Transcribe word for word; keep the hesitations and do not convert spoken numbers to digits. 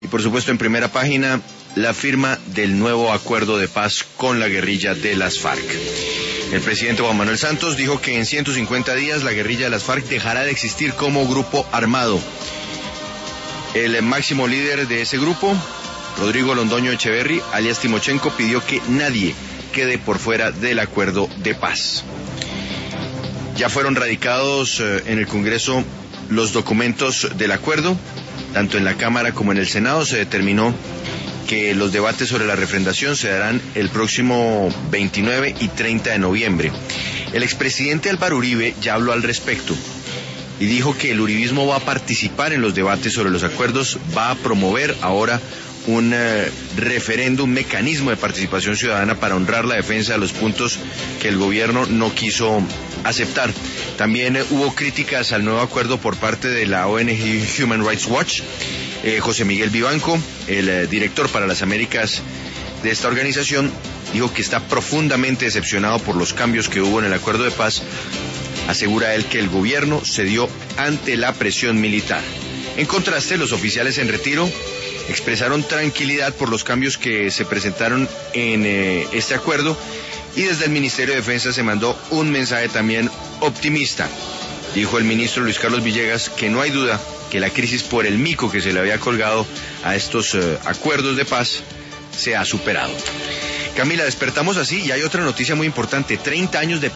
por supuesto en primera página, la firma del nuevo acuerdo de paz con la guerrilla de las FARC. El presidente Juan Manuel Santos dijo que en ciento cincuenta días la guerrilla de las FARC dejará de existir como grupo armado. El máximo líder de ese grupo, Rodrigo Londoño Echeverry, alias Timochenko, pidió que nadie quede por fuera del acuerdo de paz. Ya fueron radicados eh, en el Congreso los documentos del acuerdo, tanto en la Cámara como en el Senado. Se determinó que los debates sobre la refrendación se darán el próximo veintinueve y treinta de noviembre. El expresidente Álvaro Uribe ya habló al respecto y dijo que el uribismo va a participar en los debates sobre los acuerdos, va a promover ahora un eh, referéndum, un mecanismo de participación ciudadana para honrar la defensa de los puntos que el gobierno no quiso aceptar. También eh, hubo críticas al nuevo acuerdo por parte de la O N G Human Rights Watch. Eh, José Miguel Vivanco, el eh, director para las Américas de esta organización, dijo que está profundamente decepcionado por los cambios que hubo en el acuerdo de paz. Asegura él que el gobierno cedió ante la presión militar. En contraste, los oficiales en retiro expresaron tranquilidad por los cambios que se presentaron en eh, este acuerdo, y desde el Ministerio de Defensa se mandó un mensaje también optimista. Dijo el ministro Luis Carlos Villegas que no hay duda que la crisis por el mico que se le había colgado a estos eh, acuerdos de paz se ha superado. Camila, despertamos así y hay otra noticia muy importante: treinta años de